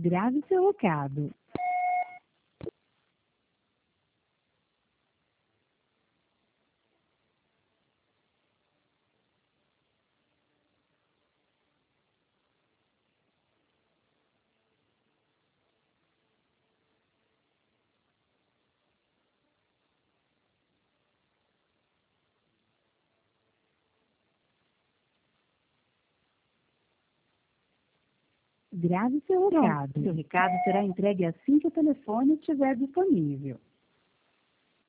Grave seu recado. Grave seu recado. Seu recado será entregue assim que o telefone estiver disponível.